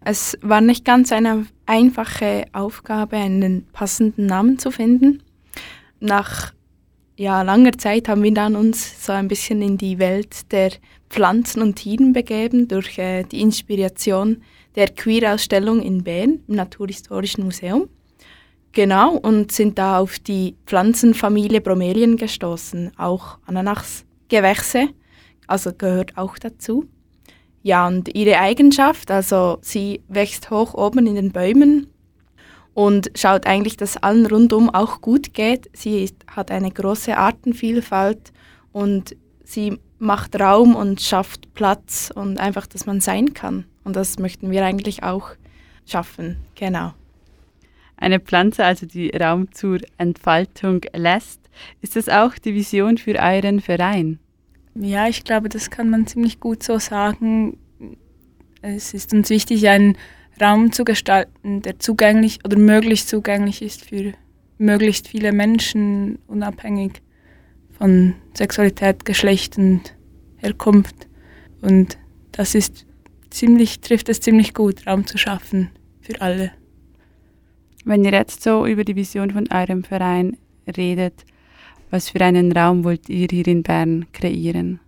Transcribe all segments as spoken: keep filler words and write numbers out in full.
Es war nicht ganz eine einfache Aufgabe, einen passenden Namen zu finden. Nach ja, langer Zeit haben wir dann uns so ein bisschen in die Welt der Pflanzen und Tieren begeben durch äh, die Inspiration der Queer-Ausstellung in Bern im Naturhistorischen Museum. Genau, und sind da auf die Pflanzenfamilie Bromelien gestoßen, auch Ananasgewächse, also gehört auch dazu. Ja, und ihre Eigenschaft, also sie wächst hoch oben in den Bäumen und schaut eigentlich, dass allen rundum auch gut geht. Sie ist, hat eine große Artenvielfalt und sie macht Raum und schafft Platz und einfach, dass man sein kann. Und das möchten wir eigentlich auch schaffen, genau. Eine Pflanze, also die Raum zur Entfaltung lässt. Ist das auch die Vision für euren Verein? Ja, ich glaube, das kann man ziemlich gut so sagen. Es ist uns wichtig, einen Raum zu gestalten, der zugänglich oder möglichst zugänglich ist für möglichst viele Menschen, unabhängig von Sexualität, Geschlecht und Herkunft. Und das ist ziemlich, trifft es ziemlich gut, Raum zu schaffen für alle. Wenn ihr jetzt so über die Vision von eurem Verein redet, was für einen Raum wollt ihr hier in Bern kreieren?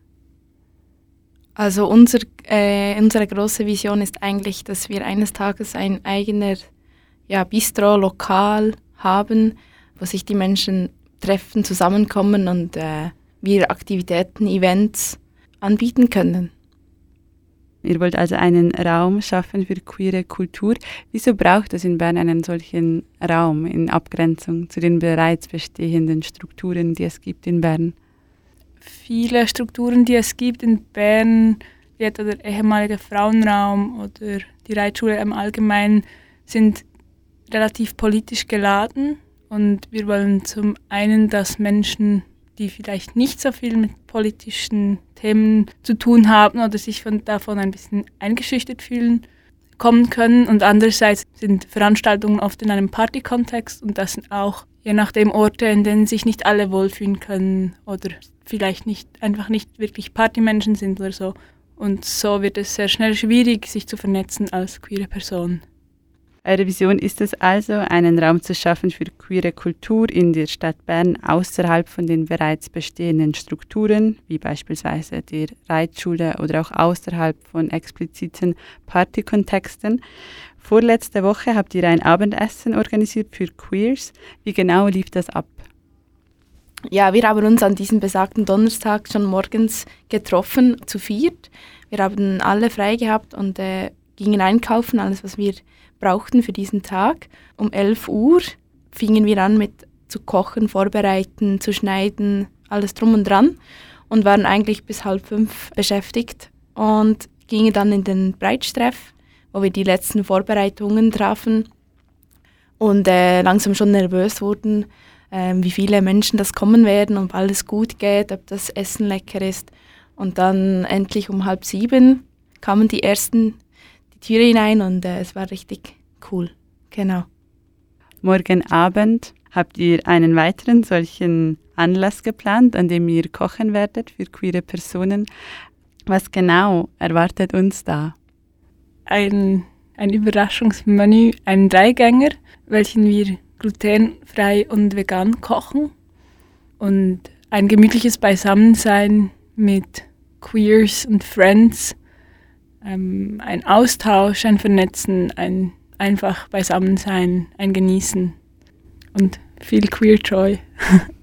Also unser, äh, unsere große Vision ist eigentlich, dass wir eines Tages ein eigener ja, Bistro, Lokal haben, wo sich die Menschen treffen, zusammenkommen und äh, wir Aktivitäten, Events anbieten können. Ihr wollt also einen Raum schaffen für queere Kultur. Wieso braucht es in Bern einen solchen Raum in Abgrenzung zu den bereits bestehenden Strukturen, die es gibt in Bern? Viele Strukturen, die es gibt in Bern, wie etwa der ehemalige Frauenraum oder die Reitschule im Allgemeinen, sind relativ politisch geladen. Und wir wollen zum einen, dass Menschen, die vielleicht nicht so viel mit politischen Themen zu tun haben oder sich von, davon ein bisschen eingeschüchtert fühlen, kommen können. Und andererseits sind Veranstaltungen oft in einem Partykontext und das sind auch je nachdem Orte, in denen sich nicht alle wohlfühlen können oder vielleicht nicht einfach nicht wirklich Partymenschen sind oder so. Und so wird es sehr schnell schwierig, sich zu vernetzen als queere Person. Eure Vision ist es also, einen Raum zu schaffen für queere Kultur in der Stadt Bern außerhalb von den bereits bestehenden Strukturen, wie beispielsweise der Reitschule oder auch außerhalb von expliziten Partykontexten. Vorletzte Woche habt ihr ein Abendessen organisiert für Queers. Wie genau lief das ab? Ja, wir haben uns an diesem besagten Donnerstag schon morgens getroffen, zu viert. Wir haben alle frei gehabt und äh, gingen einkaufen, alles was wir brauchten für diesen Tag. Um elf Uhr fingen wir an mit zu kochen, vorbereiten, zu schneiden, alles drum und dran und waren eigentlich bis halb fünf beschäftigt und gingen dann in den Breitstreff, wo wir die letzten Vorbereitungen trafen und äh, langsam schon nervös wurden, äh, wie viele Menschen das kommen werden, ob alles gut geht, ob das Essen lecker ist. Und dann endlich um halb sieben kamen die ersten Türe hinein und äh, es war richtig cool. Genau. Morgen Abend habt ihr einen weiteren solchen Anlass geplant, an dem ihr kochen werdet für queere Personen. Was genau erwartet uns da? Ein, ein Überraschungsmenü, ein Dreigänger, welchen wir glutenfrei und vegan kochen. Und ein gemütliches Beisammensein mit Queers und Friends. Ähm, ein Austausch, ein Vernetzen, ein einfach Beisammensein, ein Genießen und viel Queer Joy.